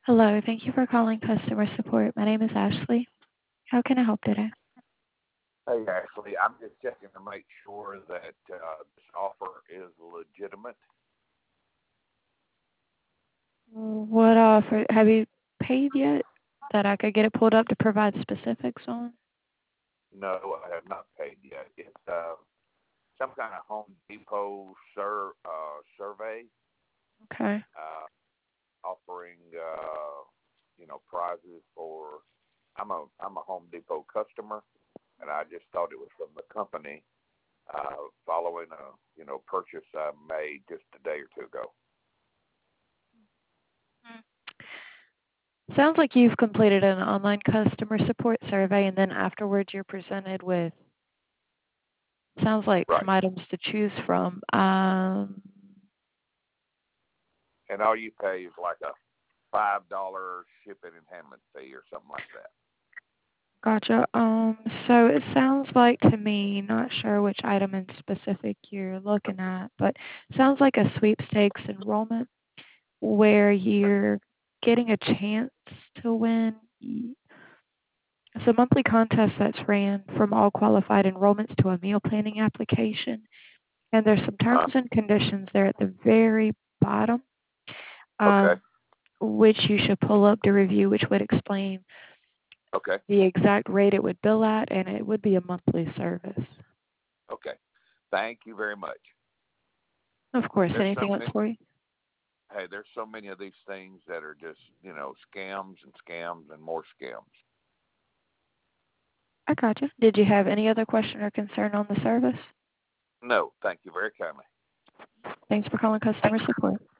Hello, thank you for calling customer support. My name is Ashley. How can I help today? Hey, Ashley, I'm just checking to make sure that this offer is legitimate. What offer have you paid yet that I could get it pulled up to provide specifics on? No, I have not paid yet. It's some kind of Home Depot survey Okay. offering prizes for. I'm a Home Depot customer, and I just thought it was from the company following a purchase I made just a day or two ago. Sounds like you've completed an online customer support survey and then afterwards you're presented with sounds like Right, some items to choose from. and all you pay is like a $5 shipping and handling fee or something like that. Gotcha. So it sounds like to me, not sure which item in specific you're looking at, but sounds like a sweepstakes enrollment where you're getting a chance to win. It's a monthly contest that's ran from all qualified enrollments to a meal planning application. And there's some Uh, terms and conditions there at the very bottom, okay, um, which you should pull up to review, which would explain okay, the exact rate it would bill at, and it would be a monthly service. okay. Thank you very much. Of course, There's so anything else many. for you? There's so many of these things that are just scams and scams and more scams. I gotcha. Did you have any other question or concern on the service? No, thank you very kindly. Thanks for calling customer support.